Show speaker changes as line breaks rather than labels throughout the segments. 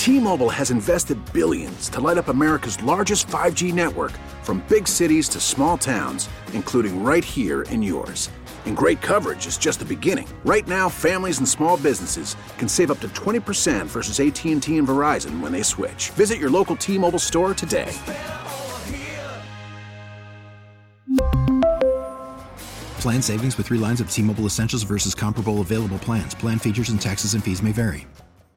T-Mobile has invested billions to light up America's largest 5G network, from big cities to small towns, including right here in yours. And great coverage is just the beginning. Right now, families and small businesses can save up to 20% versus AT&T and Verizon when they switch. Visit your local T-Mobile store today.
Plan savings with 3 lines of T-Mobile Essentials versus comparable available plans. Plan features and taxes and fees may vary.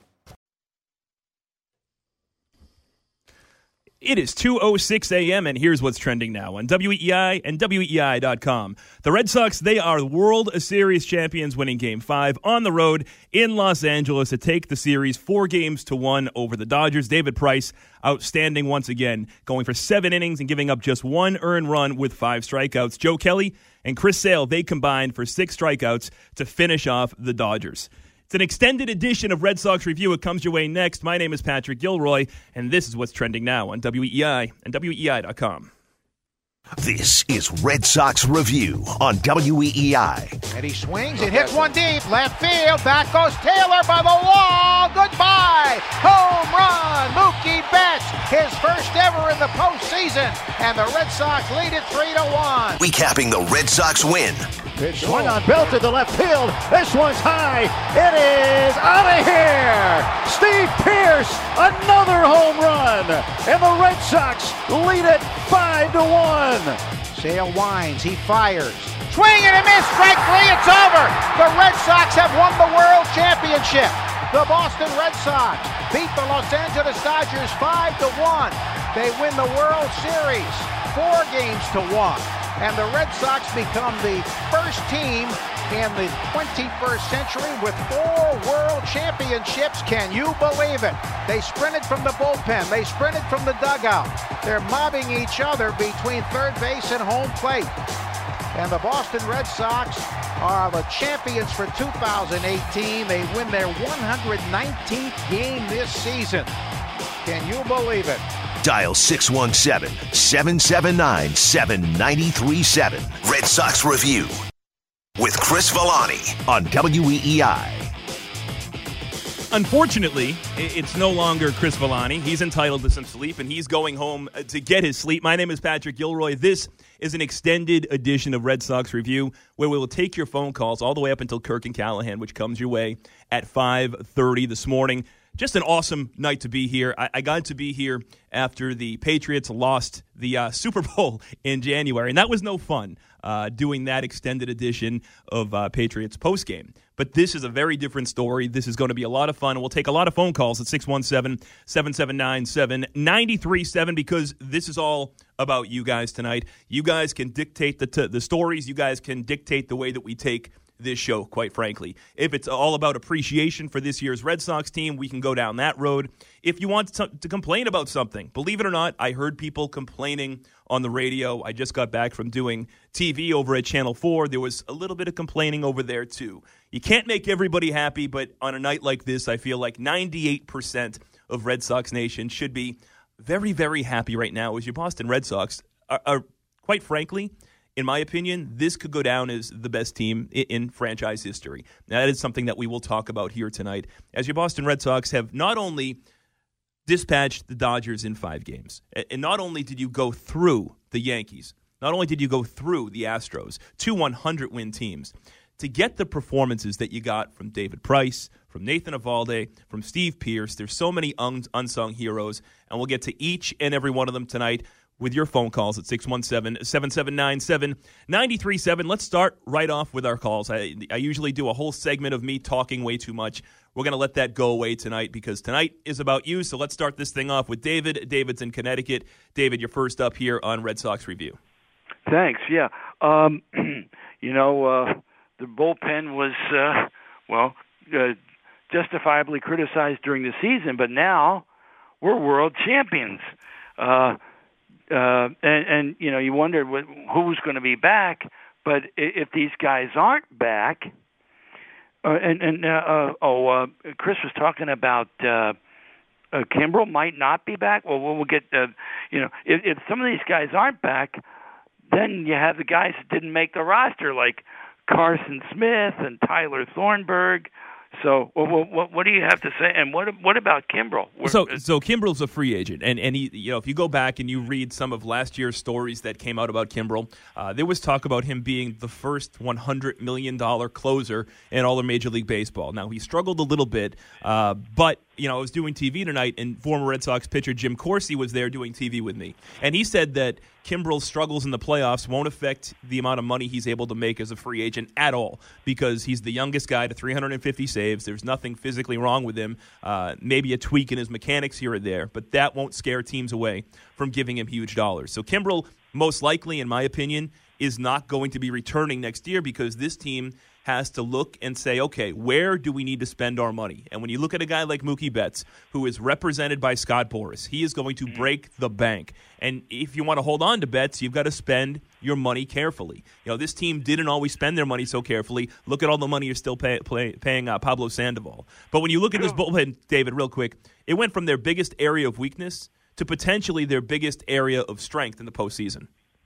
It is 2:06 a.m., and here's what's trending now on WEEI and WEEI.com. The Red Sox, they are World Series champions, winning Game 5 on the road in Los Angeles to take the series 4-1 over the Dodgers. David Price, outstanding once again, going for 7 innings and giving up just 1 earned run with 5 strikeouts. Joe Kelly and Chris Sale, they combined for 6 strikeouts to finish off the Dodgers. It's an extended edition of Red Sox Review. It comes your way next. My name is Patrick Gilroy, and this is what's trending now on WEEI and WEEI.com.
This is Red Sox Review on WEEI.
And he swings and hits one deep. Left field. Back goes Taylor by the wall. Goodbye. Home run. Mookie Betts. His first ever in the postseason. And the Red Sox lead it 3-1.
Recapping the Red Sox win.
Pitch swung on, belted to left field. This one's high. It is out of here. Steve Pearce, another home run. And the Red Sox lead it 5-1. Sale winds, he fires. Swing and a miss, strike 3, it's over. The Red Sox have won the World Championship. The Boston Red Sox beat the Los Angeles Dodgers 5-1. They win the World Series 4-1. And the Red Sox become the first team in the 21st century with 4 World Championships. Can you believe it? They sprinted from the bullpen. They sprinted from the dugout. They're mobbing each other between third base and home plate. And the Boston Red Sox are the champions for 2018. They win their 119th game this season. Can you believe it?
Dial 617-779-7937. Red Sox Review with Chris Villani on WEEI.
Unfortunately, it's no longer Chris Villani. He's entitled to some sleep, and he's going home to get his sleep. My name is Patrick Gilroy. This is an extended edition of Red Sox Review, where we will take your phone calls all the way up until Kirk and Callahan, which comes your way at 5:30 this morning. Just an awesome night to be here. I got to be here after the Patriots lost the Super Bowl in January, and that was no fun doing that extended edition of Patriots postgame. But this is a very different story. This is going to be a lot of fun, and we'll take a lot of phone calls at 617-779-7937 because this is all about you guys tonight. You guys can dictate the stories. You guys can dictate the way that we take this show, quite frankly. If it's all about appreciation for this year's Red Sox team, we can go down that road. If you want to complain about something, believe it or not, I heard people complaining on the radio. I just got back from doing TV over at Channel 4. There was a little bit of complaining over there, too. You can't make everybody happy, but on a night like this, I feel like 98% of Red Sox Nation should be very, very happy right now as your Boston Red Sox are quite frankly, in my opinion, this could go down as the best team in franchise history. Now, that is something that we will talk about here tonight, as your Boston Red Sox have not only dispatched the Dodgers in 5 games, and not only did you go through the Yankees, not only did you go through the Astros, 2 100-win teams, to get the performances that you got from David Price, from Nathan Eovaldi, from Steve Pearce. There's so many unsung heroes, and we'll get to each and every one of them tonight with your phone calls at 617-779-7937. Let's start right off with our calls. I usually do a whole segment of me talking way too much. We're going to let that go away tonight because tonight is about you. So let's start this thing off with David. David's in Connecticut. David, you're first up here on Red Sox Review.
Thanks, yeah. The bullpen was, justifiably criticized during the season, but now we're world champions. And you wondered who's going to be back, but if these guys aren't back, Chris was talking about Kimbrel might not be back. Well, we'll get if some of these guys aren't back, then you have the guys that didn't make the roster, like Carson Smith and Tyler Thornburg. So, what do you have to say? And what about Kimbrel?
So Kimbrel's a free agent, and he, if you go back and you read some of last year's stories that came out about Kimbrel, there was talk about him being the first $100 million closer in all of Major League Baseball. Now, he struggled a little bit, but I was doing TV tonight, and former Red Sox pitcher Jim Corsi was there doing TV with me, and he said that Kimbrel's struggles in the playoffs won't affect the amount of money he's able to make as a free agent at all, because he's the youngest guy to 350 saves. There's nothing physically wrong with him, maybe a tweak in his mechanics here or there, but that won't scare teams away from giving him huge dollars. So Kimbrel, most likely, in my opinion, is not going to be returning next year, because this team has to look and say, okay, where do we need to spend our money? And when you look at a guy like Mookie Betts, who is represented by Scott Boras, he is going to break the bank. And if you want to hold on to Betts, you've got to spend your money carefully. This team didn't always spend their money so carefully. Look at all the money you're still paying Pablo Sandoval. But when you look at this bullpen, David, real quick, it went from their biggest area of weakness to potentially their biggest area of strength in the postseason.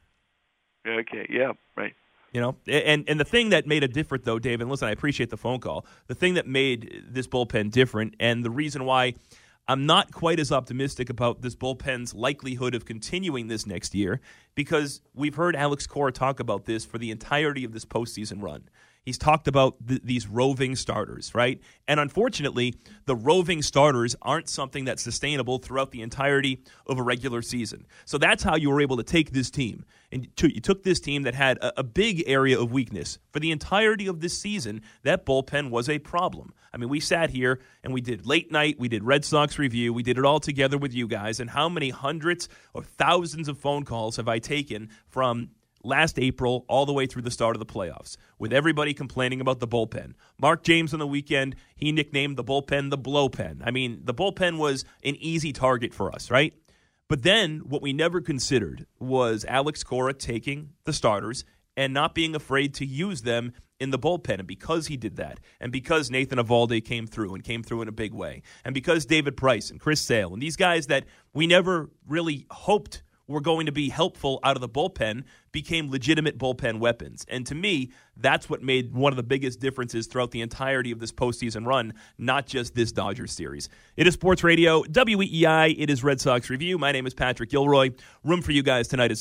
Okay, yeah, right.
And the thing that made it different, though, Dave, and listen, I appreciate the phone call. The thing that made this bullpen different, and the reason why I'm not quite as optimistic about this bullpen's likelihood of continuing this next year, because we've heard Alex Cora talk about this for the entirety of this postseason run. He's talked about these roving starters, right? And unfortunately, the roving starters aren't something that's sustainable throughout the entirety of a regular season. So that's how you were able to take this team. And you took this team that had a big area of weakness. For the entirety of this season, that bullpen was a problem. I mean, we sat here and we did late night, we did Red Sox review, we did it all together with you guys. And how many hundreds or thousands of phone calls have I taken from last April all the way through the start of the playoffs, with everybody complaining about the bullpen. Mark James on the weekend, he nicknamed the bullpen the blowpen. I mean, the bullpen was an easy target for us, right? But then what we never considered was Alex Cora taking the starters and not being afraid to use them in the bullpen. And because he did that, and because Nathan Eovaldi came through in a big way, and because David Price and Chris Sale and these guys that we never really hoped were going to be helpful out of the bullpen became legitimate bullpen weapons. And to me, that's what made one of the biggest differences throughout the entirety of this postseason run, not just this Dodgers series. It is Sports Radio, WEEI. It is Red Sox Review. My name is Patrick Gilroy. Room for you guys tonight at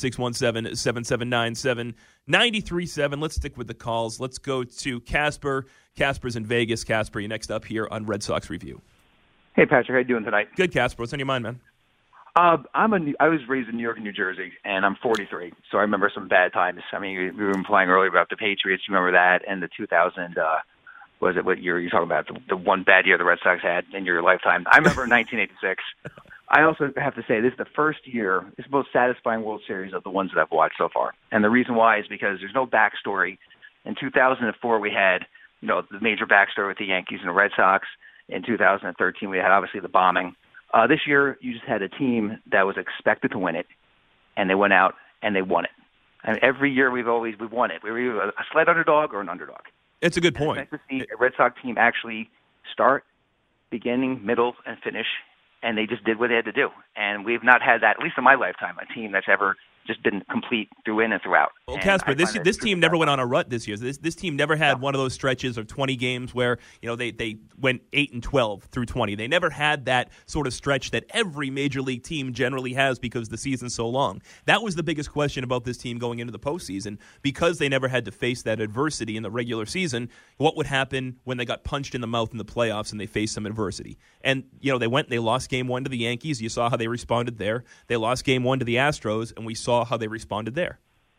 617-779-7937. Let's stick with the calls. Let's go to Casper. Casper's in Vegas. Casper, you're next up here on Red Sox Review.
Hey, Patrick. How you doing tonight?
Good, Casper. What's on your mind, man?
I was raised in New York and New Jersey, and I'm 43, so I remember some bad times. I mean, we were implying earlier about the Patriots. You remember that, and the 2000, was it what year you're talking about? The one bad year the Red Sox had in your lifetime. I remember 1986. I also have to say this is the first year, it's the most satisfying World Series of the ones that I've watched so far. And the reason why is because there's no backstory. In 2004, we had, the major backstory with the Yankees and the Red Sox. In 2013, we had obviously the bombing. This year, you just had a team that was expected to win it, and they went out and they won it. And every year we've won it. We were either a slight underdog or an underdog.
It's a good point.
It's nice to see a Red Sox team actually start, beginning, middle, and finish, and they just did what they had to do. And we've not had that, at least in my lifetime, a team that's ever just been complete through in and throughout.
Well, Casper, this team never went on a rut this year. This team never had one of those stretches of 20 games where they went 8-12 through 20. They never had that sort of stretch that every major league team generally has because the season's so long. That was the biggest question about this team going into the postseason, because they never had to face that adversity in the regular season. What would happen when they got punched in the mouth in the playoffs and they faced some adversity? And they went and they lost Game 1 to the Yankees. You saw how they responded there. They lost Game 1 to the Astros, and we saw how they responded there.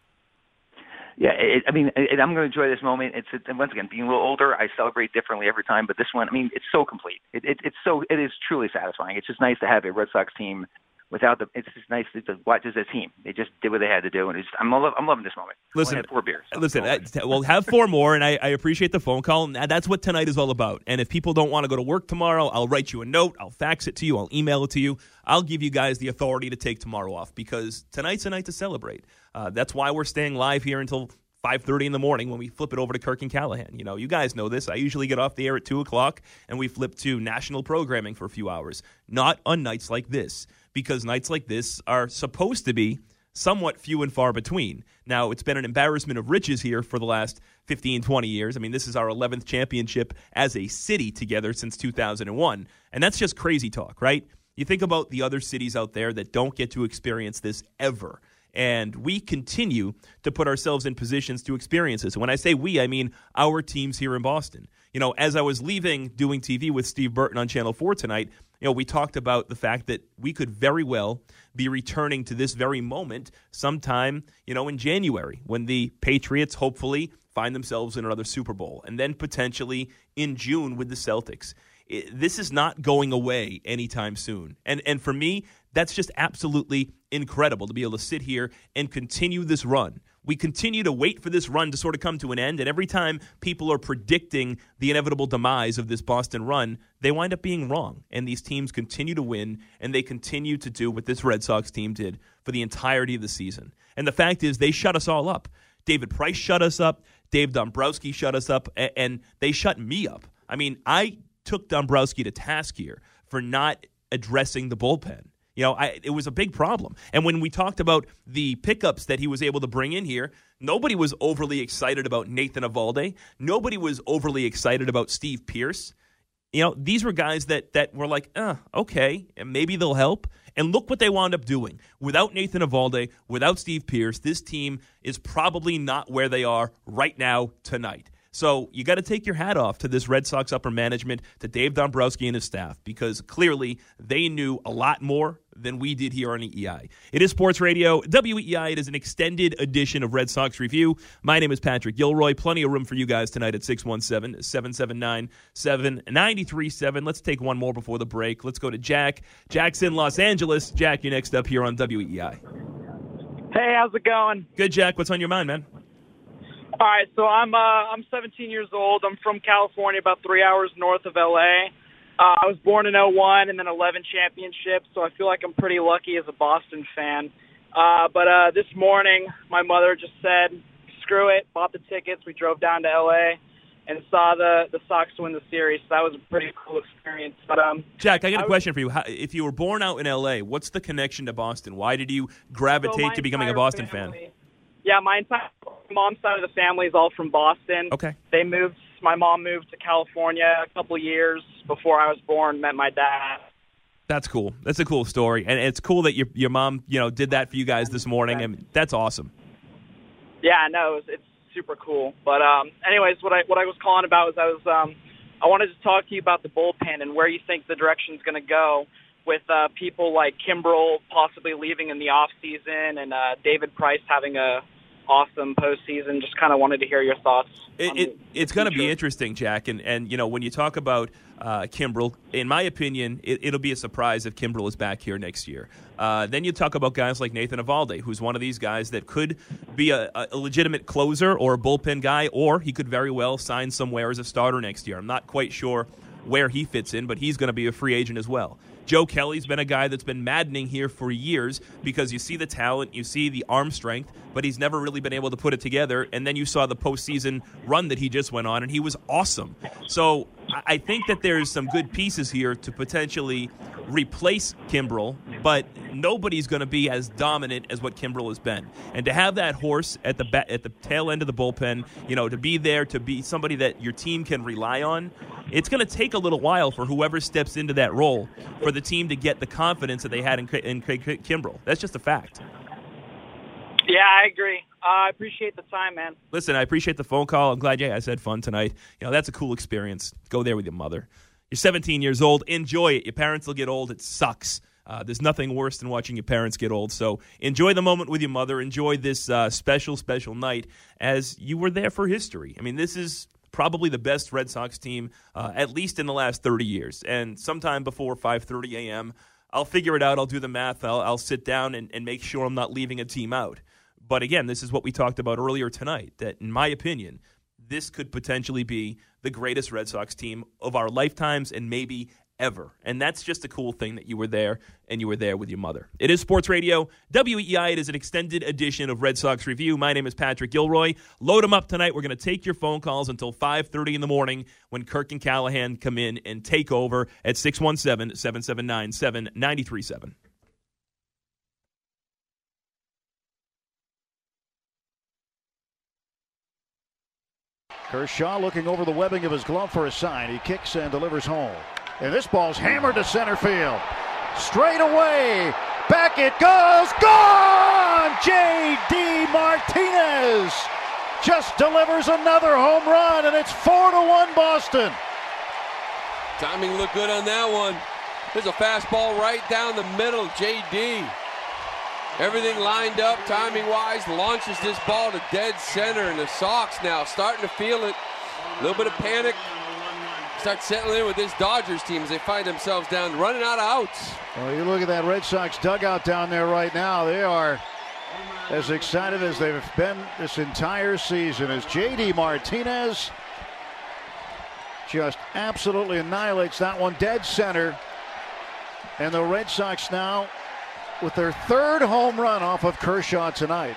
Yeah, I'm going to enjoy this moment. And once again, being a little older, I celebrate differently every time. But this one, it's so complete. It is truly satisfying. It's just nice to have a Red Sox team it's just nice to watch as a team. They just did what they had to do, and I'm loving this moment.
Listen,
I had 4 beers.
We'll have 4 more, and I appreciate the phone call. And that's what tonight is all about. And if people don't want to go to work tomorrow, I'll write you a note, I'll fax it to you, I'll email it to you. I'll give you guys the authority to take tomorrow off, because tonight's a night to celebrate. That's why we're staying live here until 5:30 in the morning when we flip it over to Kirk and Callahan. You guys know this. I usually get off the air at 2 o'clock, and we flip to national programming for a few hours. Not on nights like this, because nights like this are supposed to be somewhat few and far between. Now, it's been an embarrassment of riches here for the last 15, 20 years. I mean, this is our 11th championship as a city together since 2001. And that's just crazy talk, right? You think about the other cities out there that don't get to experience this ever. And we continue to put ourselves in positions to experience this. And when I say we, I mean our teams here in Boston. You know, as I was leaving doing TV with Steve Burton on Channel 4 tonight, you know, we talked about the fact that we could very well be returning to this very moment sometime, you know, in January when the Patriots hopefully find themselves in another Super Bowl, and then potentially in June with the Celtics. This is not going away anytime soon. And for me, that's just absolutely incredible to be able to sit here and continue this run. We continue to wait for this run to sort of come to an end, and every time people are predicting the inevitable demise of this Boston run, they wind up being wrong. And these teams continue to win, and they continue to do what this Red Sox team did for the entirety of the season. And the fact is, they shut us all up. David Price shut us up. Dave Dombrowski shut us up, and they shut me up. I mean, I took Dombrowski to task here for not addressing the bullpen. You know, it was a big problem. And when we talked about the pickups that he was able to bring in here, nobody was overly excited about Nathan Eovaldi. Nobody was overly excited about Steve Pearce. You know, these were guys that were like, okay, and maybe they'll help. And look what they wound up doing. Without Nathan Eovaldi, without Steve Pearce, this team is probably not where they are right now tonight. So you got to take your hat off to this Red Sox upper management, to Dave Dombrowski and his staff, because clearly they knew a lot more than we did here on EEI. It is Sports Radio, WEEI. It is an extended edition of Red Sox Review. My name is Patrick Gilroy. Plenty of room for you guys tonight at 617-779-7937. Let's take one more before the break. Let's go to Jack. Jack's in Los Angeles. Jack, you're next up here on WEEI.
Hey, how's it going?
Good, Jack. What's on your mind, man?
All right, so I'm 17 years old. I'm from California, about 3 hours north of L.A. I was born in 01 and then 11 championships, so I feel like I'm pretty lucky as a Boston fan. But this morning, my mother just said, screw it, bought the tickets. We drove down to L.A. and saw the Sox win the series. So that was a pretty cool experience. But
Jack, I got a question for you. If you were born out in L.A., what's the connection to Boston? Why did you gravitate to becoming a Boston fan?
Yeah, my entire mom's side of the family is all from Boston.
Okay.
My mom moved to California a couple of years before I was born, met my dad.
That's cool. That's a cool story. And it's cool that your mom, you know, did that for you guys this morning. I mean, that's awesome.
Yeah, no, it's super cool. But anyways, what I was calling about was I wanted to talk to you about the bullpen and where you think the direction's going to go with people like Kimbrel possibly leaving in the off season and David Price having a awesome postseason. Just kind of wanted to hear your thoughts.
It's going to be interesting, Jack. And you know, when you talk about Kimbrel, in my opinion, it'll be a surprise if Kimbrel is back here next year. Then you talk about guys like Nathan Eovaldi, who's one of these guys that could be a legitimate closer or a bullpen guy, or he could very well sign somewhere as a starter next year. I'm not quite sure where he fits in, but he's going to be a free agent as well. Joe Kelly's been a guy that's been maddening here for years because you see the talent, you see the arm strength, but he's never really been able to put it together. And then you saw the postseason run that he just went on, and he was awesome. So I think that there's some good pieces here to potentially replace Kimbrel, but nobody's going to be as dominant as what Kimbrel has been. And to have that horse at the tail end of the bullpen, you know, to be there, to be somebody that your team can rely on, it's going to take a little while for whoever steps into that role for the team to get the confidence that they had in Craig Kimbrel. That's just a fact.
Yeah, I agree. I appreciate the time, man.
Listen, I appreciate the phone call. I'm glad you guys had fun tonight. You know, that's a cool experience. Go there with your mother. You're 17 years old. Enjoy it. Your parents will get old. It sucks. There's nothing worse than watching your parents get old. So enjoy the moment with your mother. Enjoy this special night as you were there for history. I mean, this is probably the best Red Sox team, at least in the last 30 years. And sometime before 5:30 a.m., I'll figure it out. I'll do the math. I'll sit down and make sure I'm not leaving a team out. But again, this is what we talked about earlier tonight, that in my opinion, this could potentially be the greatest Red Sox team of our lifetimes and maybe ever. And that's just a cool thing that you were there, and you were there with your mother. It is Sports Radio, WEEI. It is an extended edition of Red Sox Review. My name is Patrick Gilroy. Load them up tonight. We're going to take your phone calls until 5:30 in the morning when Kirk and Callahan come in and take over at 617-779-7937.
Kershaw looking over the webbing of his glove for a sign. He kicks and delivers home. And this ball's hammered to center field. Straight away. Back it goes. Gone! J.D. Martinez just delivers another home run, and it's 4-1 Boston.
Timing looked good on that one. There's a fastball right down the middle. J.D. Everything lined up timing-wise. Launches this ball to dead center, and the Sox now starting to feel it. A little bit of panic. Start settling in with this Dodgers team as they find themselves down, running out of outs.
Well, you look at that Red Sox dugout down there right now. They are as excited as they've been this entire season as J.D. Martinez just absolutely annihilates that one dead center. And the Red Sox now with their third home run off of Kershaw tonight.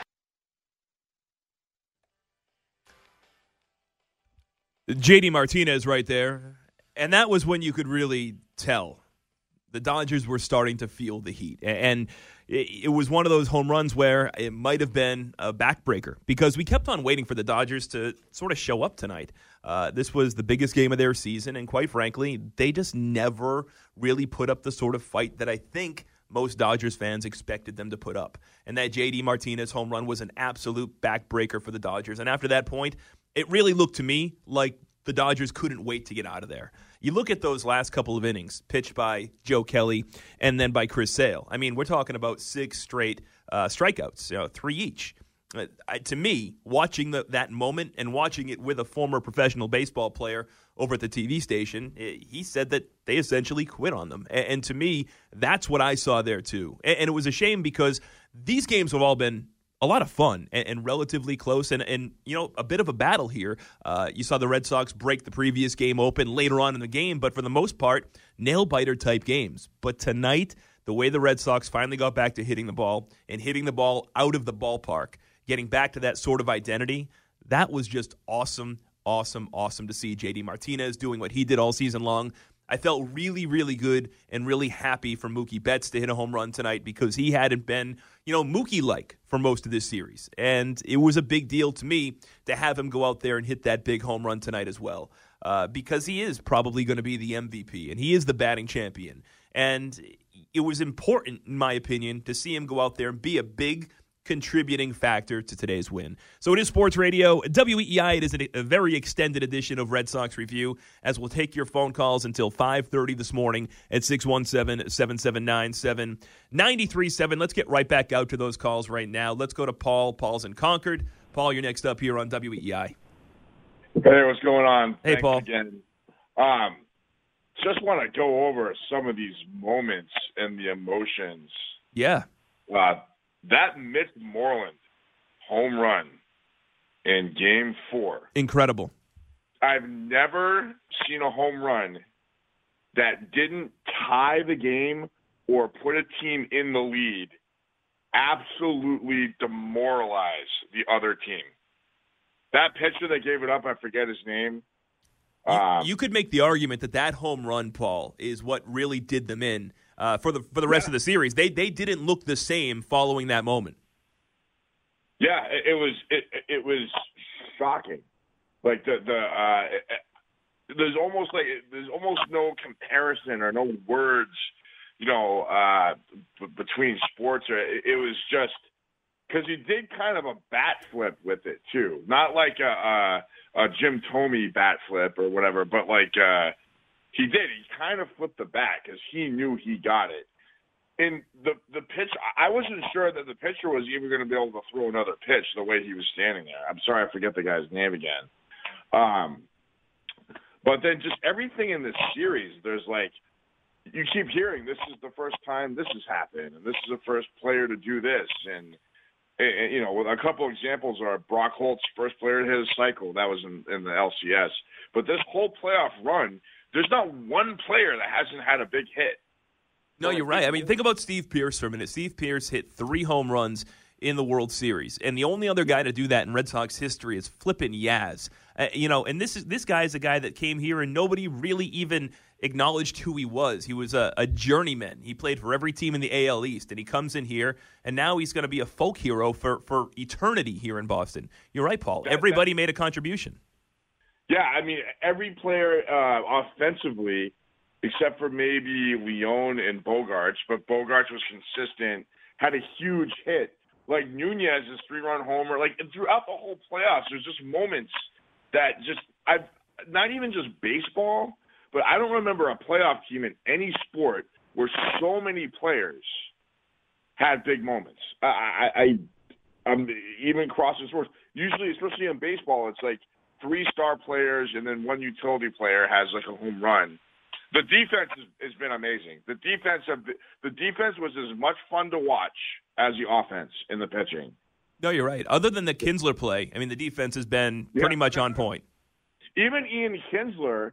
J.D. Martinez right there. And that was when you could really tell the Dodgers were starting to feel the heat. And it was one of those home runs where it might have been a backbreaker because we kept on waiting for the Dodgers to sort of show up tonight. This was the biggest game of their season, and quite frankly, they just never really put up the sort of fight that I think most Dodgers fans expected them to put up. And that J.D. Martinez home run was an absolute backbreaker for the Dodgers. And after that point, it really looked to me like the Dodgers couldn't wait to get out of there. You look at those last couple of innings pitched by Joe Kelly and then by Chris Sale. I mean, we're talking about 6 straight strikeouts, 3 each. To me, watching that moment and watching it with a former professional baseball player over at the TV station, he said that they essentially quit on them. And to me, that's what I saw there too. And it was a shame because these games have all been a lot of fun and relatively close and you know, a bit of a battle here. You saw the Red Sox break the previous game open later on in the game, but for the most part, nail-biter type games. But tonight, the way the Red Sox finally got back to hitting the ball and hitting the ball out of the ballpark, getting back to that sort of identity, that was just awesome, awesome, awesome to see J.D. Martinez doing what he did all season long. I felt really, really good and really happy for Mookie Betts to hit a home run tonight because he hadn't been, Mookie-like for most of this series. And it was a big deal to me to have him go out there and hit that big home run tonight as well because he is probably going to be the MVP and he is the batting champion. And it was important, in my opinion, to see him go out there and be a big contributing factor to today's win. So it is Sports Radio, WEEI. It is a very extended edition of Red Sox Review, as we'll take your phone calls until 5:30 this morning at 617-779-7937. Let's get right back out to those calls right now. Let's go to Paul. Paul's in Concord. Paul, you're next up here on WEEI.
Hey, what's going on?
Hey,
Thanks
Paul.
Again. Just want to go over some of these moments and the emotions.
Yeah.
That Mitch Moreland home run in Game 4.
Incredible.
I've never seen a home run that didn't tie the game or put a team in the lead absolutely demoralize the other team. That pitcher that gave it up, I forget his name.
You could make the argument that home run, Paul, is what really did them in. For the rest of the series, they didn't look the same following that moment.
Yeah, it was shocking. Like there's almost no comparison or no words, between sports. It was just because he did kind of a bat flip with it too, not like a Jim Thome bat flip or whatever, but like. He did. He kind of flipped the bat because he knew he got it. And the pitch, I wasn't sure that the pitcher was even going to be able to throw another pitch the way he was standing there. I'm sorry, I forget the guy's name again. But then just everything in this series, there's like, you keep hearing this is the first time this has happened, and this is the first player to do this. And with a couple examples are Brock Holt's first player to hit a cycle. That was in the LCS. But this whole playoff run, there's not one player that hasn't had a big hit.
No, you're right. I mean, think about Steve Pearce for a minute. Steve Pearce hit 3 home runs in the World Series, and the only other guy to do that in Red Sox history is flippin' Yaz. And this guy is a guy that came here and nobody really even acknowledged who he was. He was a journeyman. He played for every team in the AL East, and he comes in here, and now he's going to be a folk hero for eternity here in Boston. You're right, Paul. Everybody made a contribution.
Yeah, I mean, every player offensively, except for maybe Leon and Bogaerts, but Bogaerts was consistent, had a huge hit. Like Nunez's 3-run homer, like throughout the whole playoffs, there's just moments that not even just baseball, but I don't remember a playoff team in any sport where so many players had big moments. I'm even crossing sports. Usually, especially in baseball, it's like 3 star players and then 1 utility player has like a home run. The defense has been amazing. The defense was as much fun to watch as the offense in the pitching.
No, you're right. Other than the Kinsler play, I mean, the defense has been pretty much on point.
Even Ian Kinsler,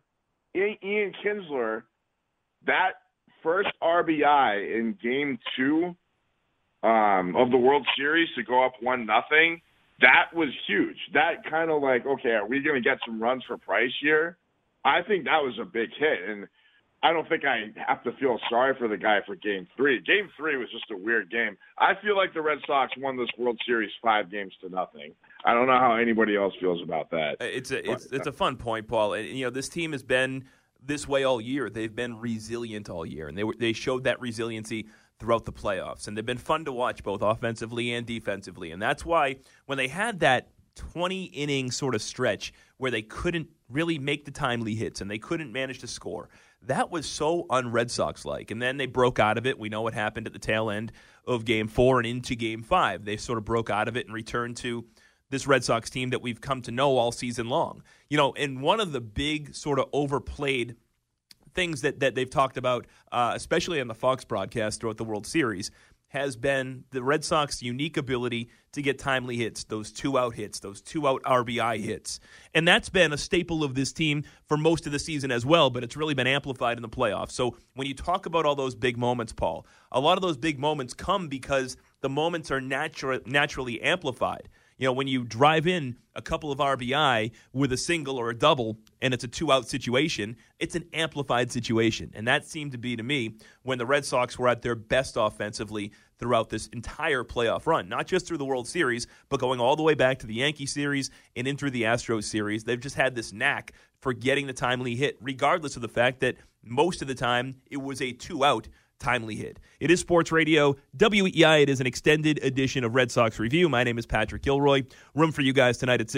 that first RBI in Game 2 of the World Series to go up 1-0, that was huge. That kind of like, okay, are we going to get some runs for Price here? I think that was a big hit, and I don't think I have to feel sorry for the guy for Game 3. Game 3 was just a weird game. I feel like the Red Sox won this World Series 5-0. I don't know how anybody else feels about that.
It's a fun point, Paul. And, you know, this team has been this way all year. They've been resilient all year, and they showed that resiliency throughout the playoffs. And they've been fun to watch both offensively and defensively. And that's why when they had that 20-inning sort of stretch where they couldn't really make the timely hits and they couldn't manage to score, that was so un-Red Sox-like. And then they broke out of it. We know what happened at the tail end of Game 4 and into Game 5. They sort of broke out of it and returned to this Red Sox team that we've come to know all season long. You know, and one of the big sort of overplayed things that they've talked about, especially on the Fox broadcast throughout the World Series, has been the Red Sox' unique ability to get timely hits, those 2-out hits, those 2-out RBI hits. And that's been a staple of this team for most of the season as well, but it's really been amplified in the playoffs. So when you talk about all those big moments, Paul, a lot of those big moments come because the moments are naturally amplified. You know, when you drive in a couple of RBI with a single or a double and it's a 2-out situation, it's an amplified situation. And that seemed to be, to me, when the Red Sox were at their best offensively throughout this entire playoff run, not just through the World Series, but going all the way back to the Yankee series and in through the Astros series. They've just had this knack for getting the timely hit, regardless of the fact that most of the time it was a 2-out timely hit. It is Sports Radio WEEI. It is an extended edition of Red Sox Review. My name is Patrick Gilroy. Room for you guys tonight at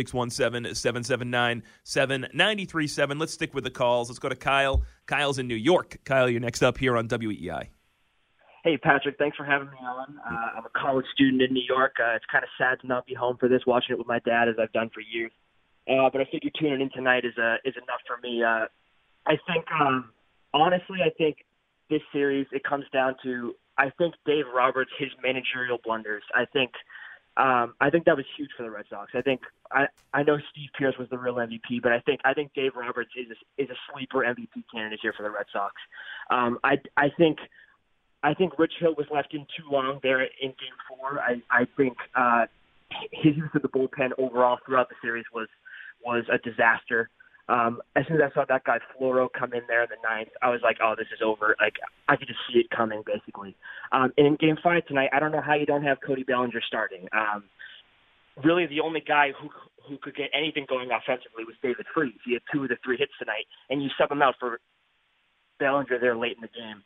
617-779-7937. Let's stick with the calls. Let's go to Kyle. Kyle's in New York. Kyle, you're next up here on WEEI.
Hey, Patrick. Thanks for having me on. I'm a college student in New York. It's kind of sad to not be home for this, watching it with my dad as I've done for years. But I figure tuning in tonight is enough for me. I think, honestly, this series, it comes down to, I think Dave Roberts, his managerial blunders. I think that was huge for the Red Sox. I know Steve Pearce was the real MVP, but I think Dave Roberts is a sleeper MVP candidate here for the Red Sox. I think Rich Hill was left in too long there in Game 4. I think his use of the bullpen overall throughout the series was a disaster. As soon as I saw that guy Floro come in there in the 9th, I was like, oh, this is over. Like, I could just see it coming, basically. And in Game 5 tonight, I don't know how you don't have Cody Bellinger starting. Really, the only guy who could get anything going offensively was David Freese. He had 2 of the 3 hits tonight, and you sub him out for Bellinger there late in the game.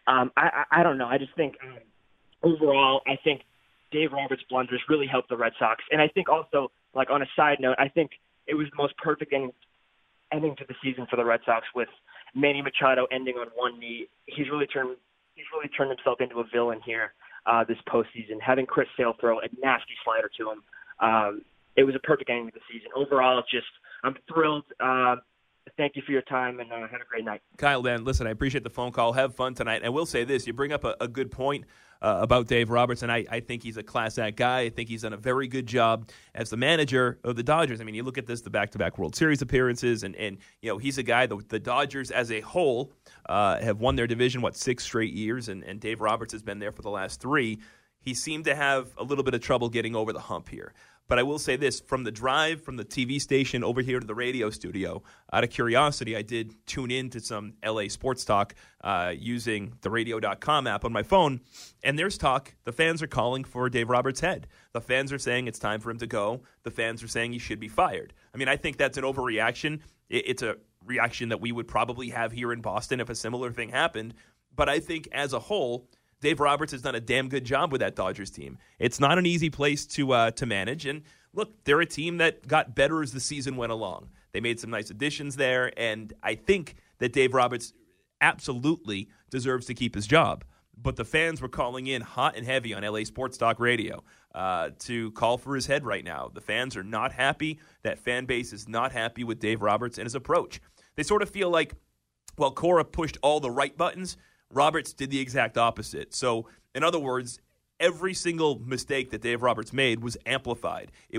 I don't know. I just think overall, I think Dave Roberts' blunders really helped the Red Sox. And I think also, like on a side note, I think it was the most perfect ending to the season for the Red Sox, with Manny Machado ending on one knee. He's really turned himself into a villain here this postseason. Having Chris Sale throw a nasty slider to him, it was a perfect ending to the season. Overall, I'm thrilled. Thank you for your time, and have a great night.
Kyle, Dan, listen, I appreciate the phone call. Have fun tonight. And I will say this. You bring up a good point about Dave Roberts, and I think he's a class act guy. I think he's done a very good job as the manager of the Dodgers. I mean, you look at this, the back-to-back World Series appearances, and you know, he's a guy, the Dodgers as a whole have won their division, 6 straight years, and Dave Roberts has been there for the last 3. He seemed to have a little bit of trouble getting over the hump here. But I will say this, from the drive from the TV station over here to the radio studio, out of curiosity, I did tune in to some LA sports talk using the radio.com app on my phone, and there's talk. The fans are calling for Dave Roberts' head. The fans are saying it's time for him to go. The fans are saying he should be fired. I mean, I think that's an overreaction. It's a reaction that we would probably have here in Boston if a similar thing happened. But I think as a whole, Dave Roberts has done a damn good job with that Dodgers team. It's not an easy place to manage. And look, they're a team that got better as the season went along. They made some nice additions there, and I think that Dave Roberts absolutely deserves to keep his job. But the fans were calling in hot and heavy on LA Sports Talk Radio to call for his head right now. The fans are not happy. That fan base is not happy with Dave Roberts and his approach. They sort of feel like, well, Cora pushed all the right buttons. Roberts did the exact opposite. So, in other words, every single mistake that Dave Roberts made was amplified. It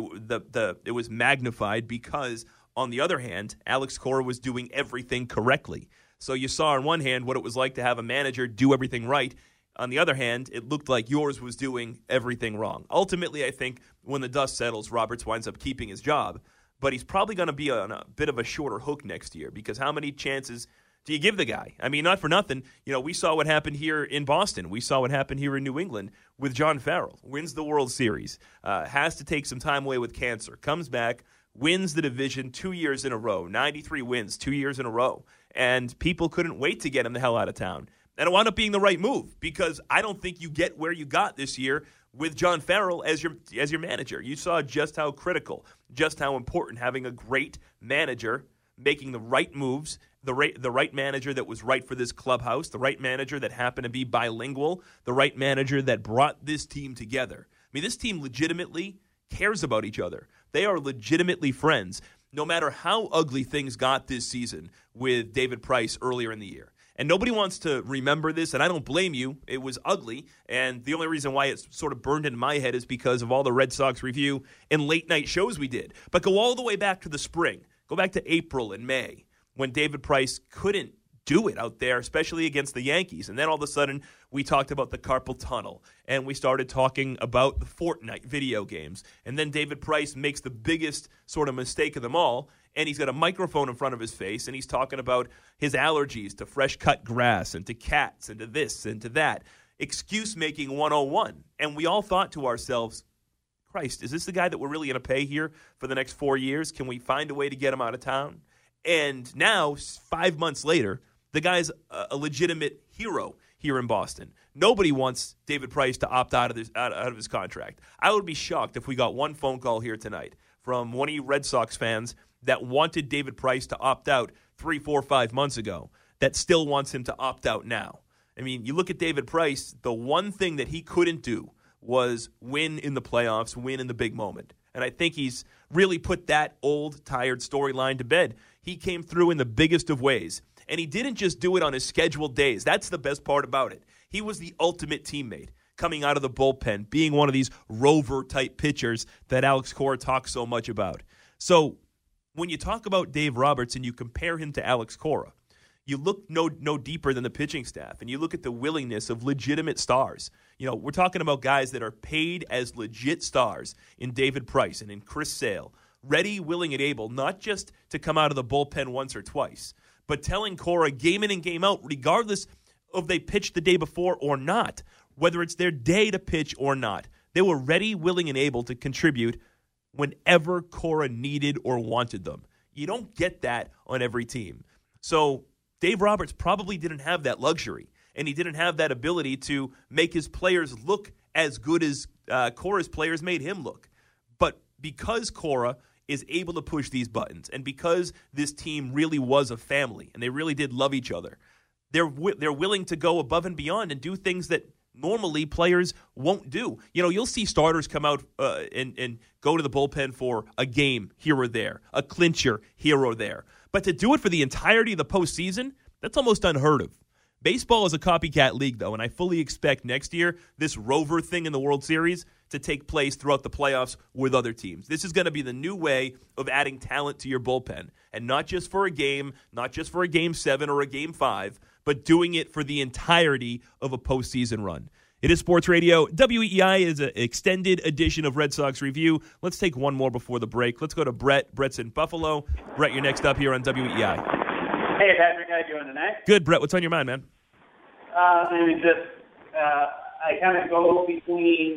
was magnified because, on the other hand, Alex Cora was doing everything correctly. So you saw on one hand what it was like to have a manager do everything right. On the other hand, it looked like yours was doing everything wrong. Ultimately, I think when the dust settles, Roberts winds up keeping his job. But he's probably going to be on a bit of a shorter hook next year because how many chances do you give the guy? I mean, not for nothing. We saw what happened here in Boston. We saw what happened here in New England with John Farrell. Wins the World Series. Has to take some time away with cancer. Comes back, wins the division 2 years in a row. 93 wins 2 years in a row. And people couldn't wait to get him the hell out of town. And it wound up being the right move because I don't think you get where you got this year with John Farrell as your manager. You saw just how critical, just how important having a great manager making the right moves, the right manager that was right for this clubhouse, the right manager that happened to be bilingual, the right manager that brought this team together. I mean, this team legitimately cares about each other. They are legitimately friends, no matter how ugly things got this season with David Price earlier in the year. And nobody wants to remember this, and I don't blame you. It was ugly, and the only reason why it's sort of burned into my head is because of all the Red Sox review and late-night shows we did. But go all the way back to the spring. Go back to April and May when David Price couldn't do it out there, especially against the Yankees. And then all of a sudden, we talked about the carpal tunnel, and we started talking about the Fortnite video games. And then David Price makes the biggest sort of mistake of them all, and he's got a microphone in front of his face, and he's talking about his allergies to fresh-cut grass and to cats and to this and to that. Excuse-making 101. And we all thought to ourselves, Christ, is this the guy that we're really going to pay here for the next 4 years? Can we find a way to get him out of town? And now, 5 months later, the guy's a legitimate hero here in Boston. Nobody wants David Price to opt out of his contract. I would be shocked if we got one phone call here tonight from one of you Red Sox fans that wanted David Price to opt out 3, 4, 5 months ago that still wants him to opt out now. I mean, you look at David Price, the one thing that he couldn't do was win in the playoffs, win in the big moment. And I think he's really put that old, tired storyline to bed. He came through in the biggest of ways. And he didn't just do it on his scheduled days. That's the best part about it. He was the ultimate teammate, coming out of the bullpen, being one of these rover-type pitchers that Alex Cora talks so much about. So when you talk about Dave Roberts and you compare him to Alex Cora, you look no deeper than the pitching staff, and you look at the willingness of legitimate stars. We're talking about guys that are paid as legit stars in David Price and in Chris Sale, ready, willing, and able, not just to come out of the bullpen once or twice, but telling Cora game in and game out, regardless of they pitched the day before or not, whether it's their day to pitch or not. They were ready, willing, and able to contribute whenever Cora needed or wanted them. You don't get that on every team. So Dave Roberts probably didn't have that luxury, and he didn't have that ability to make his players look as good as Cora's players made him look. But because Cora is able to push these buttons, and because this team really was a family, and they really did love each other, they're willing to go above and beyond and do things that normally players won't do. You'll see starters come out and go to the bullpen for a game here or there, a clincher here or there. But to do it for the entirety of the postseason, that's almost unheard of. Baseball is a copycat league, though, and I fully expect next year this rover thing in the World Series to take place throughout the playoffs with other teams. This is going to be the new way of adding talent to your bullpen, and not just for a game, not just for a Game 7 or a Game 5, but doing it for the entirety of a postseason run. It is Sports Radio. WEEI is an extended edition of Red Sox Review. Let's take one more before the break. Let's go to Brett. Brett's in Buffalo. Brett, you're next up here on WEEI.
Hey, Patrick. How you doing tonight?
Good, Brett. What's on your mind, man?
I kind of go between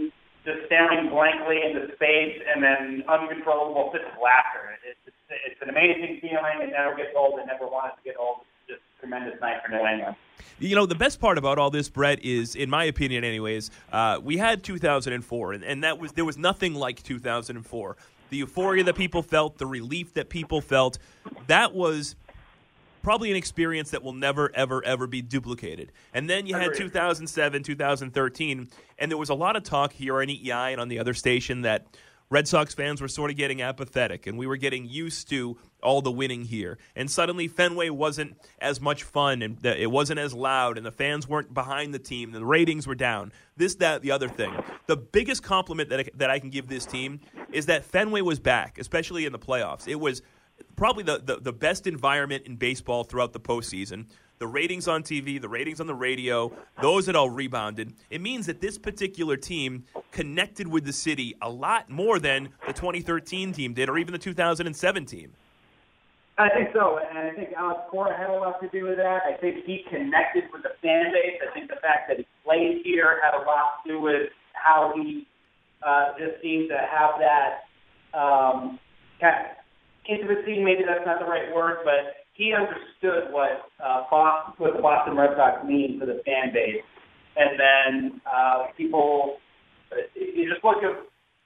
just staring blankly into space and then uncontrollable fits of laughter. It's an amazing feeling. It never gets old. It never wants to get old. It's just a tremendous night for New England.
You know, the best part about all this, Brett, is, in my opinion anyways, we had 2004, and there was nothing like 2004. The euphoria that people felt, the relief that people felt, that was probably an experience that will never, ever, ever be duplicated. And then you had 2007, 2013, and there was a lot of talk here on EEI and on the other station that Red Sox fans were sort of getting apathetic, and we were getting used to all the winning here. And suddenly Fenway wasn't as much fun, and it wasn't as loud, and the fans weren't behind the team, and the ratings were down. This, that, the other thing. The biggest compliment that I can give this team is that Fenway was back, especially in the playoffs. It was probably the best environment in baseball throughout the postseason. The ratings on TV, the ratings on the radio, those had all rebounded. It means that this particular team connected with the city a lot more than the 2013 team did, or even the 2007 team.
I think so, and I think Alex Cora had a lot to do with that. I think he connected with the fan base. I think the fact that he played here had a lot to do with how he just seemed to have that kind of intimacy. Maybe that's not the right word, but he understood what the Boston Red Sox mean for the fan base. And then people, you just look at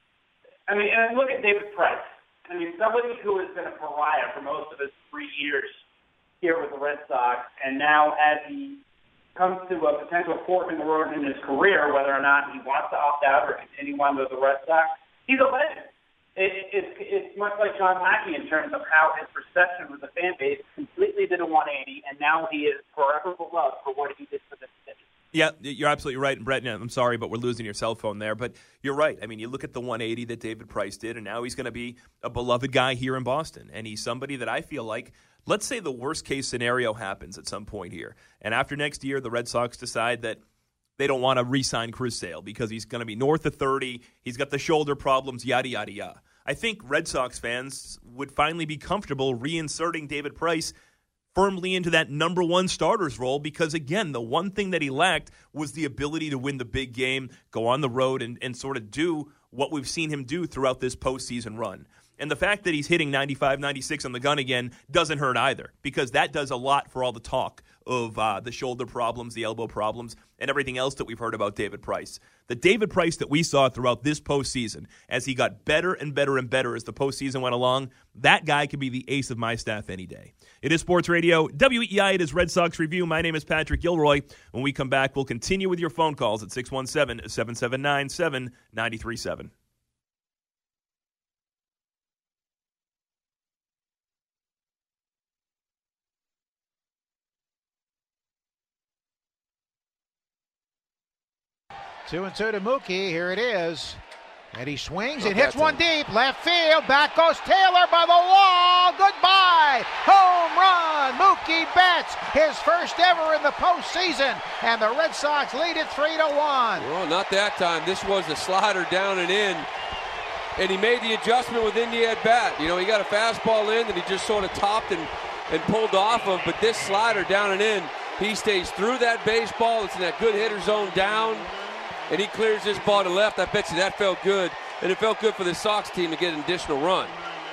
David Price. I mean, somebody who has been a pariah for most of his 3 years here with the Red Sox, and now as he comes to a potential fork in the road in his career, whether or not he wants to opt out or continue on with the Red Sox, he's a legend. It's much like John Lackey in terms of how his perception with the fan base completely did a 180, and now he is forever beloved for what he did for the city.
Yeah, you're absolutely right. And Brett, I'm sorry, but we're losing your cell phone there. But you're right. I mean, you look at the 180 that David Price did, and now he's going to be a beloved guy here in Boston. And he's somebody that I feel like, let's say the worst-case scenario happens at some point here. And after next year, the Red Sox decide that they don't want to re-sign Chris Sale because he's going to be north of 30. He's got the shoulder problems, yada, yada, yada. I think Red Sox fans would finally be comfortable reinserting David Price firmly into that number one starter's role because, again, the one thing that he lacked was the ability to win the big game, go on the road, and sort of do what we've seen him do throughout this postseason run. And the fact that he's hitting 95, 96 on the gun again doesn't hurt either because that does a lot for all the talk of the shoulder problems, the elbow problems, and everything else that we've heard about David Price. The David Price that we saw throughout this postseason, as he got better and better and better as the postseason went along, that guy could be the ace of my staff any day. It is Sports Radio, WEEI, it is Red Sox Review. My name is Patrick Gilroy. When we come back, we'll continue with your phone calls at 617-779-7937.
Two and two to Mookie. Here it is. And he swings. It hits one deep. Left field. Back goes Taylor by the wall. Goodbye. Home run. Mookie Betts. His first ever in the postseason. And the Red Sox lead it 3-1.
Well, not that time. This was a slider down and in. And he made the adjustment within the at-bat. You know, he got a fastball in that he just sort of topped and pulled off of. But this slider down and in, he stays through that baseball. It's in that good hitter zone down. And he clears this ball to left. I bet you that felt good. And it felt good for the Sox team to get an additional run.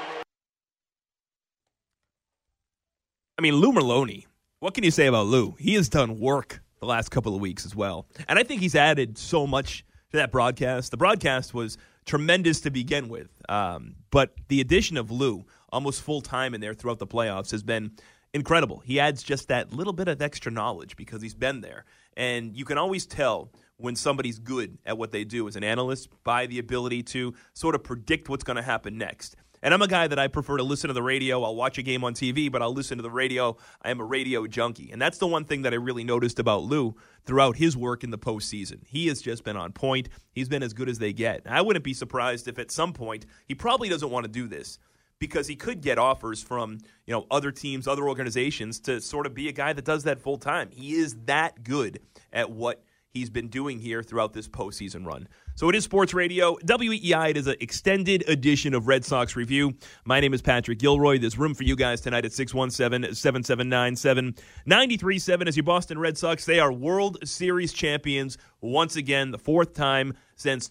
I mean, Lou Merloni, what can you say about Lou? He has done work the last couple of weeks as well. And I think he's added so much to that broadcast. The broadcast was tremendous to begin with. But the addition of Lou, almost full-time in there throughout the playoffs, has been incredible. He adds just that little bit of extra knowledge because he's been there. And you can always tell when somebody's good at what they do as an analyst by the ability to sort of predict what's going to happen next. And I'm a guy that I prefer to listen to the radio. I'll watch a game on TV, but I'll listen to the radio. I am a radio junkie. And that's the one thing that I really noticed about Lou throughout his work in the postseason. He has just been on point. He's been as good as they get. I wouldn't be surprised if at some point he probably doesn't want to do this because he could get offers from, other teams, other organizations to sort of be a guy that does that full time. He is that good at what he's been doing here throughout this postseason run. So it is Sports Radio, WEEI. It is an extended edition of Red Sox Review. My name is Patrick Gilroy. There's room for you guys tonight at 617-7797-93.7 as your Boston Red Sox. They are World Series champions once again, the fourth time since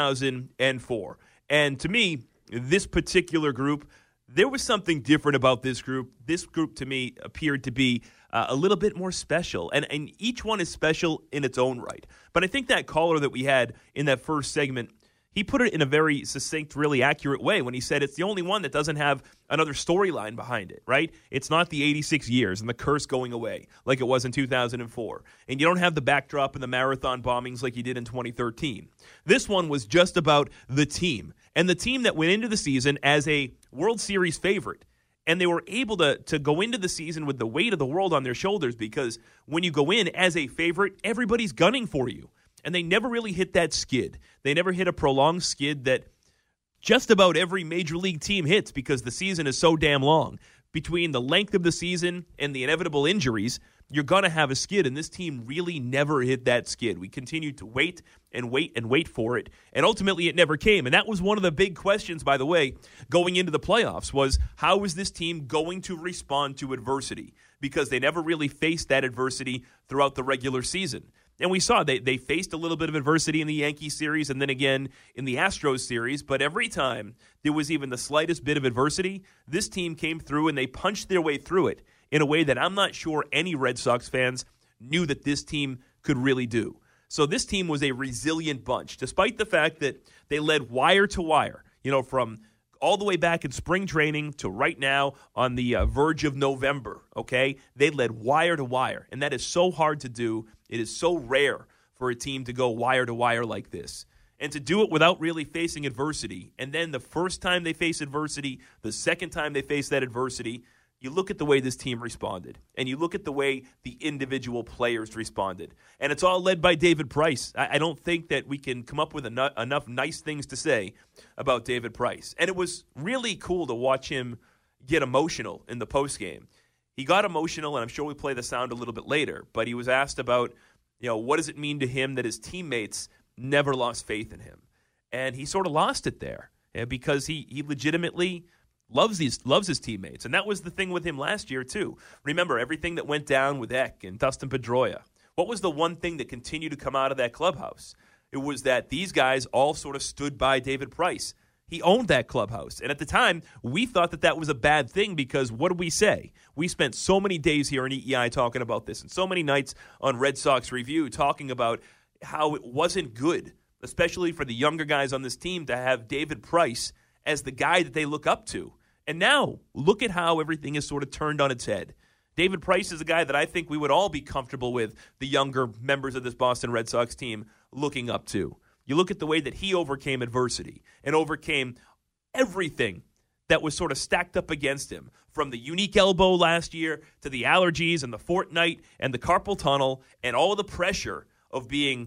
2004. And to me, this particular group, there was something different about this group. This group, to me, appeared to be a little bit more special. And each one is special in its own right. But I think that caller that we had in that first segment, he put it in a very succinct, really accurate way when he said it's the only one that doesn't have another storyline behind it, right? It's not the 86 years and the curse going away like it was in 2004. And you don't have the backdrop and the marathon bombings like you did in 2013. This one was just about the team. And the team that went into the season as a World Series favorite. And they were able to go into the season with the weight of the world on their shoulders because when you go in as a favorite, everybody's gunning for you. And they never really hit that skid. They never hit a prolonged skid that just about every major league team hits because the season is so damn long. Between the length of the season and the inevitable injuries, you're going to have a skid, and this team really never hit that skid. We continued to wait and wait and wait for it, and ultimately it never came. And that was one of the big questions, by the way, going into the playoffs was how is this team going to respond to adversity? Because they never really faced that adversity throughout the regular season. And we saw they faced a little bit of adversity in the Yankees series and then again in the Astros series. But every time there was even the slightest bit of adversity, this team came through and they punched their way through it in a way that I'm not sure any Red Sox fans knew that this team could really do. So this team was a resilient bunch, despite the fact that they led wire to wire, from all the way back in spring training to right now on the verge of November, okay? They led wire to wire, and that is so hard to do. It is so rare for a team to go wire to wire like this. And to do it without really facing adversity, and then the first time they face adversity, the second time they face that adversity, you look at the way this team responded, and you look at the way the individual players responded. And it's all led by David Price. I don't think that we can come up with enough nice things to say about David Price. And it was really cool to watch him get emotional in the postgame. He got emotional, and I'm sure we'll play the sound a little bit later, but he was asked about, what does it mean to him that his teammates never lost faith in him? And he sort of lost it there because he legitimately loves his teammates. And that was the thing with him last year, too. Remember, everything that went down with Eck and Dustin Pedroia. What was the one thing that continued to come out of that clubhouse? It was that these guys all sort of stood by David Price. He owned that clubhouse. And at the time, we thought that was a bad thing because what did we say? We spent so many days here on EEI talking about this and so many nights on Red Sox Review talking about how it wasn't good, especially for the younger guys on this team, to have David Price as the guy that they look up to. And now, look at how everything is sort of turned on its head. David Price is a guy that I think we would all be comfortable with, the younger members of this Boston Red Sox team looking up to. You look at the way that he overcame adversity and overcame everything that was sort of stacked up against him, from the unique elbow last year to the allergies and the fortnight and the carpal tunnel and all the pressure of being,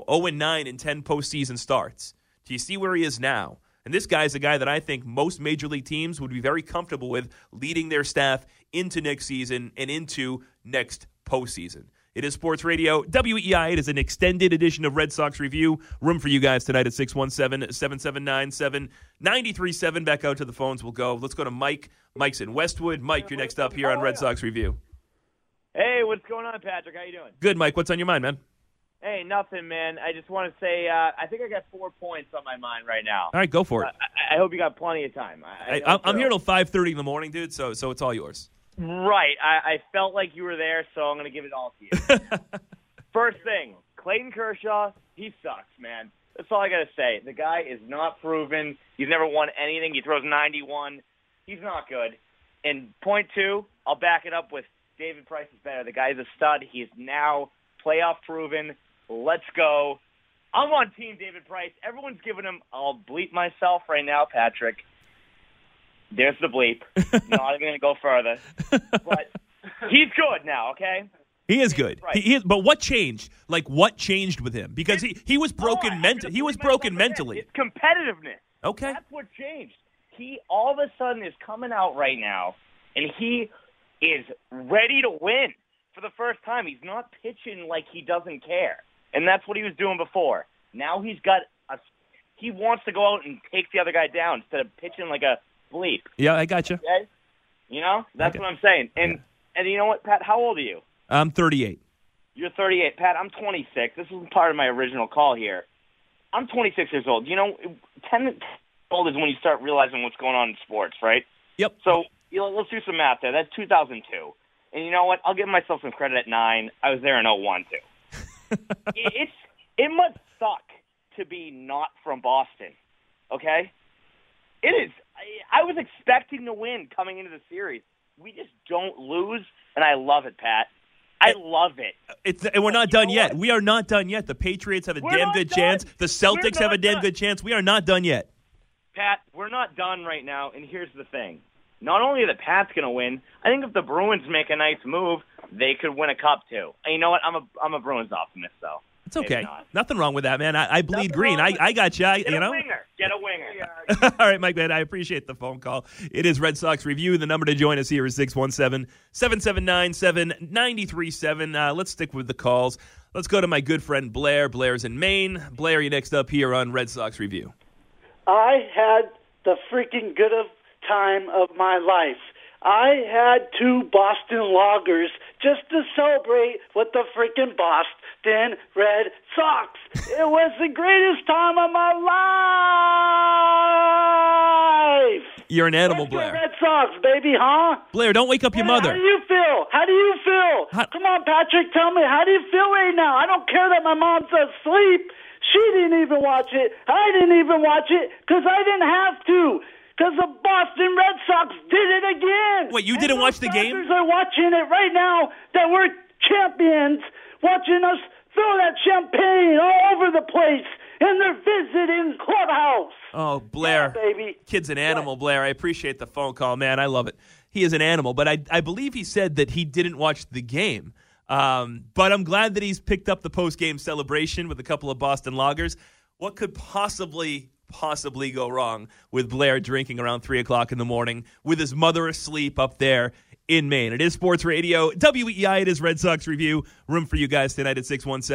0-9 in 10 postseason starts. Do you see where he is now? And this guy's a guy that I think most major league teams would be very comfortable with leading their staff into next season and into next postseason. It is Sports Radio, WEEI. It is an extended edition of Red Sox Review. Room for you guys tonight at 617-7797-93.7. Back out to the phones we'll go. Let's go to Mike. Mike's in Westwood. Mike, you're next up here on Red Sox Review.
Hey, what's going on, Patrick? How you doing?
Good, Mike. What's on your mind, man?
Hey, nothing, man. I just want to say I think I got 4 points on my mind right now.
All right, go for it.
I hope you got plenty of time.
I'm here till 5:30 in the morning, dude, so it's all yours.
Right. I felt like you were there, so I'm going to give it all to you. First thing, Clayton Kershaw, he sucks, man. That's all I got to say. The guy is not proven. He's never won anything. He throws 91. He's not good. And point two, I'll back it up with David Price is better. The guy's a stud. He is now playoff proven. Let's go. I'm on Team David Price. Everyone's giving him, I'll bleep myself right now, Patrick. There's the bleep. Not even going to go further. But he's good now, okay?
He is good. He is, but what changed? Like, what changed with him? Because he was broken mentally. He was broken mentally.
It's competitiveness.
Okay.
That's what changed. He all of a sudden is coming out right now, and he is ready to win for the first time. He's not pitching like he doesn't care. And that's what he was doing before. Now he wants to go out and take the other guy down instead of pitching like a bleep.
Yeah, I got you.
Okay? You know, that's what I'm saying. And you know what, Pat? How old are you?
I'm 38.
You're 38. Pat, I'm 26. This is part of my original call here. I'm 26 years old. You know, 10 years old is when you start realizing what's going on in sports, right?
Yep.
So let's do some math there. That's 2002. And you know what? I'll give myself some credit at 9. I was there in 01, too. It must suck to be not from Boston, okay? It is. I was expecting to win coming into the series. We just don't lose, and I love it, Pat. I love it.
And we're not done yet. We are not done yet. The Patriots have a damn good chance. The Celtics have a damn good chance. We are not done yet.
Pat, we're not done right now, and here's the thing. Not only are the Pats going to win, I think if the Bruins make a nice move, they could win a cup, too. And you know what? I'm a Bruins optimist, though.
It's okay. Nothing wrong with that, man. I bleed green. I got you.
Get a winger.
All right, Mike, man, I appreciate the phone call. It is Red Sox Review. The number to join us here is 617-779-7937. Let's stick with the calls. Let's go to my good friend Blair. Blair's in Maine. Blair, you next up here on Red Sox Review.
I had the freaking good of time of my life. I had 2 Boston Lagers just to celebrate with the freaking Boston Red Sox. It was the greatest time of my life.
You're an animal, Blair.
Red Sox, baby, huh?
Blair, don't wake up your mother.
How do you feel? Come on, Patrick, tell me, how do you feel right now? I don't care that my mom's asleep. She didn't even watch it. I didn't even watch it because I didn't have to. Because the Boston Red Sox did it again.
Wait, you didn't watch the game?
Dodgers are watching it right now that we're champions, watching us throw that champagne all over the place in their visiting clubhouse.
Oh, Blair.
Yeah, baby.
Kid's an animal, Blair. I appreciate the phone call, man. I love it. He is an animal, but I believe he said that he didn't watch the game. But I'm glad that he's picked up the post-game celebration with a couple of Boston Lagers. What could possibly go wrong with Blair drinking around 3 o'clock in the morning with his mother asleep up there in Maine? It is Sports Radio. WEEI, it is Red Sox Review. Room for you guys tonight at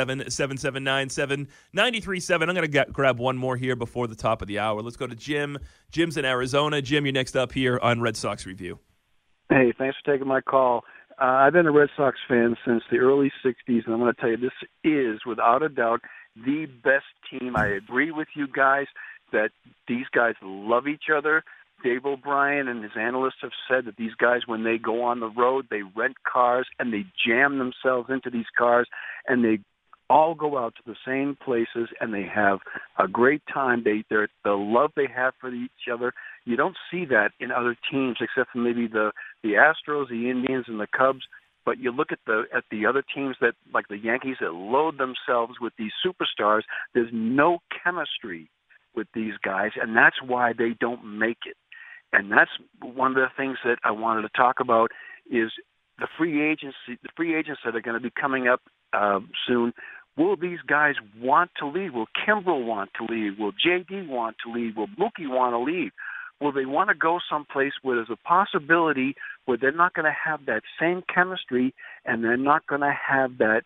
617-779-7937. I'm going to grab one more here before the top of the hour. Let's go to Jim. Jim's in Arizona. Jim, you're next up here on Red Sox Review.
Hey, thanks for taking my call. I've been a Red Sox fan since the early 60s, and I'm going to tell you, this is, without a doubt, the best team. I agree with you guys that these guys love each other. Dave O'Brien and his analysts have said that these guys, when they go on the road, they rent cars and they jam themselves into these cars, and they all go out to the same places and they have a great time. The love they have for each other, you don't see that in other teams except for maybe the Astros, the Indians, and the Cubs. But you look at the other teams that, like the Yankees, that load themselves with these superstars. There's no chemistry with these guys, and that's why they don't make it. And that's one of the things that I wanted to talk about is the free agents that are going to be coming up soon. Will these guys want to leave? Will Kimbrel want to leave? Will JD want to leave? Will Mookie want to leave? Will they want to go someplace where there's a possibility where they're not going to have that same chemistry and they're not going to have that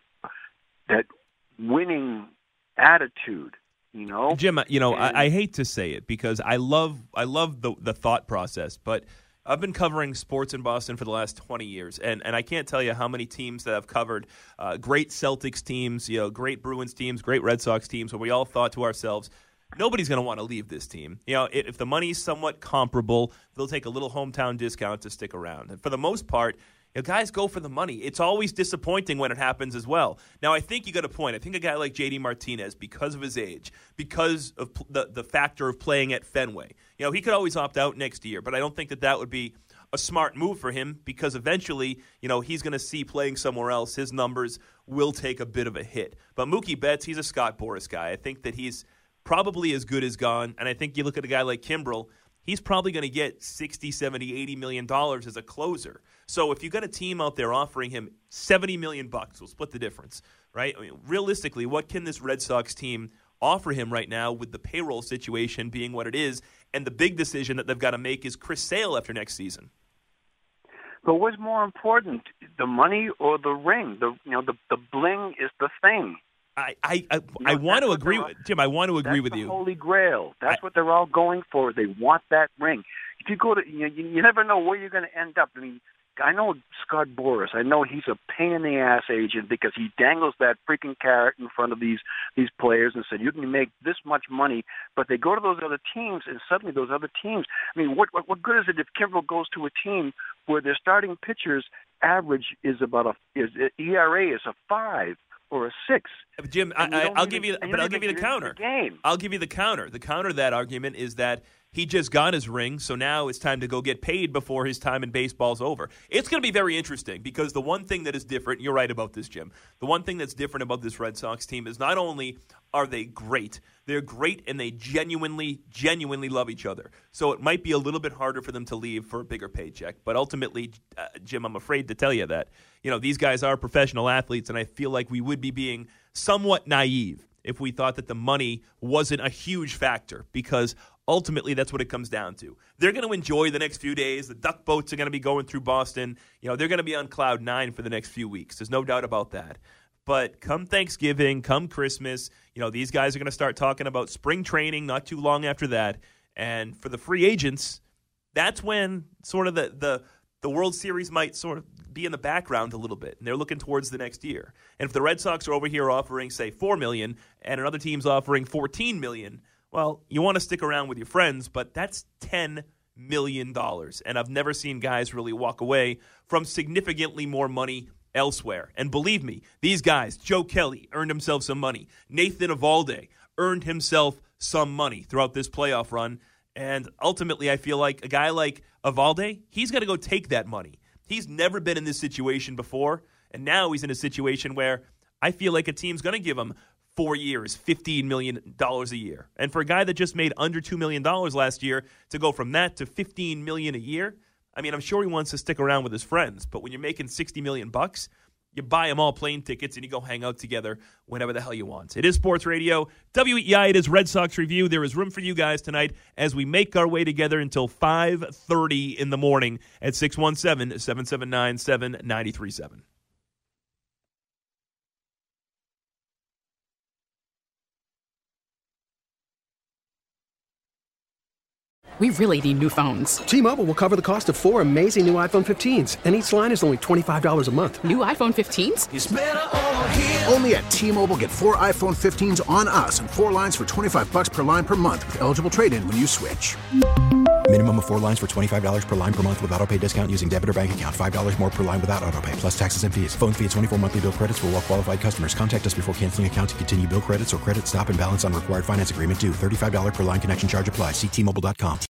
winning attitude? You know,
Jim, I hate to say it because I love the thought process, but I've been covering sports in Boston for the last 20 years, and I can't tell you how many teams that I've covered, great Celtics teams, great Bruins teams, great Red Sox teams, where we all thought to ourselves, nobody's going to want to leave this team. If the money's somewhat comparable, they'll take a little hometown discount to stick around. And for the most part, guys go for the money. It's always disappointing when it happens as well. Now, I think you got a point. I think a guy like J.D. Martinez, because of his age, because of the factor of playing at Fenway, he could always opt out next year, but I don't think that would be a smart move for him because eventually, he's going to see playing somewhere else. His numbers will take a bit of a hit. But Mookie Betts, he's a Scott Boras guy. I think that he's probably as good as gone, and I think you look at a guy like Kimbrel, he's probably going to get $60, $70, $80 million as a closer. So if you got a team out there offering him $70 million, we'll split the difference, right? I mean, realistically, what can this Red Sox team offer him right now with the payroll situation being what it is? And the big decision that they've got to make is Chris Sale after next season.
But what's more important, the money or the ring? The bling is the thing.
I want to agree with Jim. I want to agree with you.
That's the Holy Grail. That's what they're all going for. They want that ring. If you go to, you never know where you're going to end up. I mean, I know Scott Boras. I know he's a pain in the ass agent because he dangles that freaking carrot in front of these players and said, you can make this much money. But they go to those other teams, and suddenly those other teams. I mean, what good is it if Kimbrel goes to a team where their starting pitchers average is about ERA is a 5 or a 6?
Jim, I'll give you the counter. I'll give you the counter. The counter to that argument is that he just got his ring, so now it's time to go get paid before his time in baseball's over. It's going to be very interesting because the one thing that is different, you're right about this, Jim, the one thing that's different about this Red Sox team is not only are they great, they're great and they genuinely love each other. So it might be a little bit harder for them to leave for a bigger paycheck. But ultimately, Jim, I'm afraid to tell you that, these guys are professional athletes, and I feel like we would be being somewhat naive if we thought that the money wasn't a huge factor, because ultimately that's what it comes down to. They're going to enjoy the next few days. The duck boats are going to be going through Boston. They're going to be on cloud 9 for the next few weeks. There's no doubt about that. But come Thanksgiving, come Christmas, these guys are going to start talking about spring training not too long after that. And for the free agents, that's when sort of the World Series might sort of be in the background a little bit, and they're looking towards the next year. And if the Red Sox are over here offering, say, $4 million, and another team's offering $14 million, well, you want to stick around with your friends, but that's $10 million. And I've never seen guys really walk away from significantly more money elsewhere. And believe me, these guys, Joe Kelly earned himself some money. Nathan Eovaldi earned himself some money throughout this playoff run. And ultimately, I feel like a guy like Eovaldi, he's got to go take that money. He's never been in this situation before, and now he's in a situation where I feel like a team's going to give him 4 years, $15 million a year. And for a guy that just made under $2 million last year, to go from that to $15 million a year, I mean, I'm sure he wants to stick around with his friends, but when you're making $60 million, you buy them all plane tickets and you go hang out together whenever the hell you want. It is Sports Radio. WEEI, it is Red Sox Review. There is room for you guys tonight as we make our way together until 5:30 in the morning at 617-779-7937.
We really need new phones.
T-Mobile will cover the cost of 4 amazing new iPhone 15s, and each line is only $25 a month.
New iPhone 15s?
It's better over here. Only at T-Mobile, get 4 iPhone 15s on us and 4 lines for $25 per line per month with eligible trade-in when you switch.
Minimum of 4 lines for $25 per line per month with autopay discount using debit or bank account. $5 more per line without autopay, plus taxes and fees. Phone fee at 24 monthly bill credits for well-qualified customers. Contact us before canceling account to continue bill credits or credit stop and balance on required finance agreement due. $35 per line connection charge applies. See T-Mobile.com.